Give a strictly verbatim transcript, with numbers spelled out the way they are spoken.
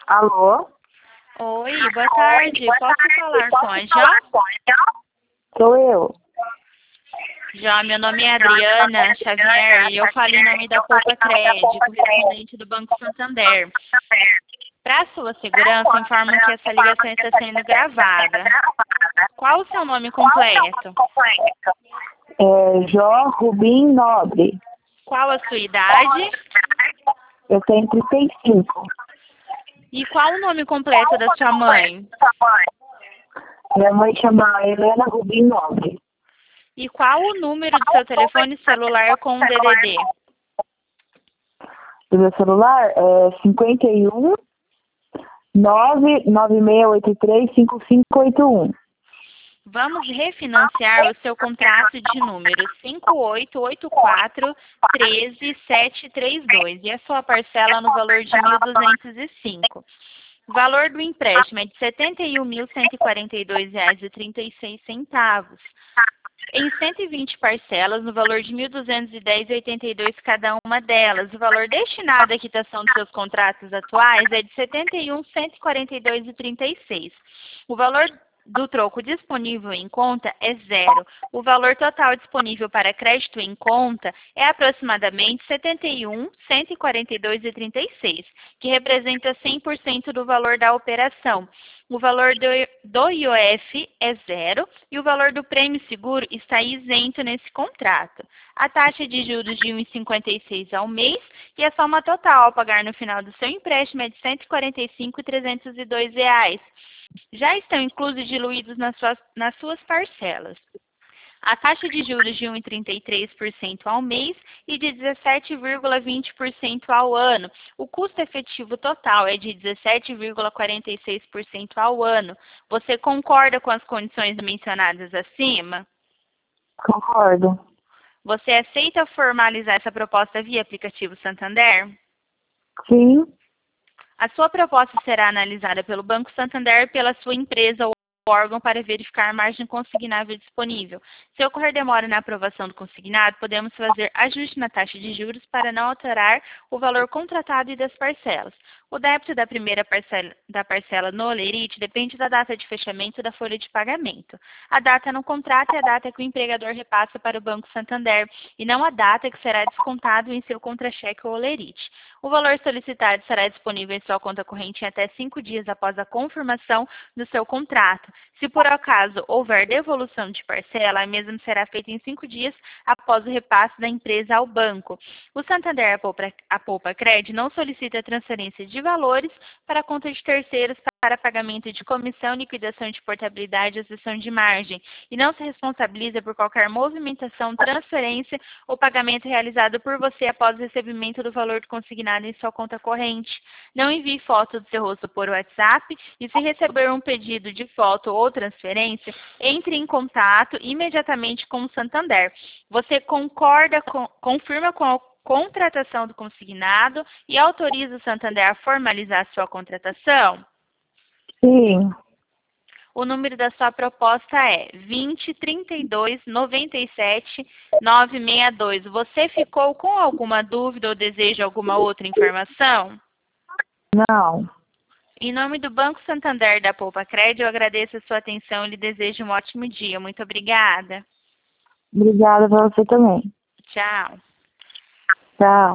Alô? Oi, boa tarde. Posso falar com a Jó? Sou eu. Jó, meu nome é Adriana Xavier e eu falo em nome da Poupa Crédito, correspondente do Banco Santander. Para sua segurança, informo que essa ligação está sendo gravada. Qual o seu nome completo? É Jó Rubim Nobre. Qual a sua idade? Eu tenho trinta e cinco. E qual o nome completo da sua mãe? Minha mãe chama Helena Rubim Nobre. E qual o número do seu telefone celular com o D D D? O meu celular é cinquenta e um, nove nove seis oito três, cinco cinco oito um. Vamos refinanciar o seu contrato de número cinco oito oito quatro, um três sete três dois e a sua parcela no valor de mil duzentos e cinco. O valor do empréstimo é de setenta e um mil cento e quarenta e dois reais e trinta e seis centavos. Em cento e vinte parcelas, no valor de mil duzentos e dez reais e oitenta e dois centavos cada uma delas. O valor destinado à quitação dos seus contratos atuais é de setenta e um mil cento e quarenta e dois reais e trinta e seis centavos. O valor do troco disponível em conta é zero. O valor total disponível para crédito em conta é aproximadamente setenta e um mil cento e quarenta e dois reais e trinta e seis centavos, que representa cem por cento do valor da operação. O valor do, do I O F é zero e o valor do prêmio seguro está isento nesse contrato. A taxa de juros de um vírgula cinquenta e seis ao mês e a soma total a pagar no final do seu empréstimo é de cento e quarenta e cinco mil trezentos e dois reais. Já estão inclusos e diluídos nas suas, nas suas parcelas. A taxa de juros de um vírgula trinta e três por cento ao mês e de dezessete vírgula vinte por cento ao ano. O custo efetivo total é de dezessete vírgula quarenta e seis por cento ao ano. Você concorda com as condições mencionadas acima? Concordo. Você aceita formalizar essa proposta via aplicativo Santander? Sim. A sua proposta será analisada pelo Banco Santander, pela sua empresa ou órgão para verificar a margem consignável disponível. Se ocorrer demora na aprovação do consignado, podemos fazer ajuste na taxa de juros para não alterar o valor contratado e das parcelas. O débito da primeira parcela, da parcela no Olerite depende da data de fechamento da folha de pagamento. A data no contrato é a data que o empregador repassa para o Banco Santander e não a data que será descontado em seu contra-cheque ou Olerite. O valor solicitado será disponível em sua conta corrente em até cinco dias após a confirmação do seu contrato. Se por acaso houver devolução de parcela, a mesma será feita em cinco dias após o repasse da empresa ao banco. O Santander, a Poupa, a Poupa Crédito, não solicita transferência de valores para conta de terceiros para pagamento de comissão, liquidação de portabilidade ou cessão de margem e não se responsabiliza por qualquer movimentação, transferência ou pagamento realizado por você após o recebimento do valor consignado em sua conta corrente. Não envie foto do seu rosto por WhatsApp e se receber um pedido de foto ou transferência, entre em contato imediatamente com o Santander. Você concorda, com, confirma com a contratação do consignado e autoriza o Santander a formalizar a sua contratação? Sim. O número da sua proposta é vinte, trinta e dois, noventa e sete, novecentos e sessenta e dois. Você ficou com alguma dúvida ou deseja alguma outra informação? Não. Em nome do Banco Santander da Poupa Crédito, eu agradeço a sua atenção e lhe desejo um ótimo dia. Muito obrigada. Obrigada pra você também. Tchau. Tchau.